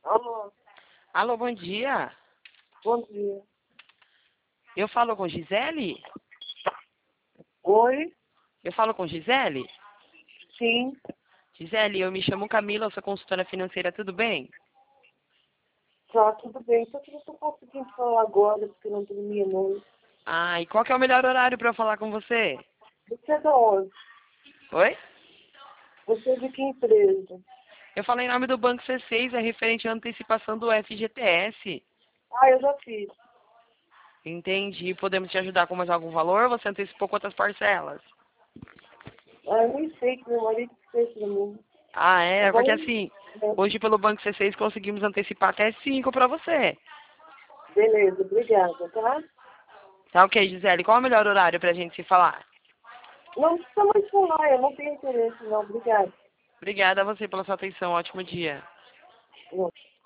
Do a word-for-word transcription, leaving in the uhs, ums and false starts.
Alô, Alô, bom dia. bom dia. Eu falo com Gisele? Oi? Eu falo com Gisele? Sim. Gisele, eu me chamo Camila, eu sou consultora financeira, tudo bem? Tá, tudo bem. Só que eu não tô conseguindo falar agora, porque eu não dormi à noite. Ah, e qual que é o melhor horário para eu falar com você? Você é da onde? Oi? Você é de que empresa? Eu falei em nome do Banco C seis, é referente à antecipação do F G T S. Ah, eu já fiz. Entendi. Podemos te ajudar com mais algum valor? Você antecipou quantas parcelas? Ah, eu nem sei que meu marido fez pra mim. Ah, é? Agora, Porque assim, hoje pelo Banco C seis conseguimos antecipar até cinco para você. beleza, obrigada, tá? Tá ok, Gisele. Qual é o melhor horário pra gente se falar? Não precisa mais falar, eu não tenho interesse, não. Obrigada. Obrigada a você pela sua atenção. Ótimo dia. Não.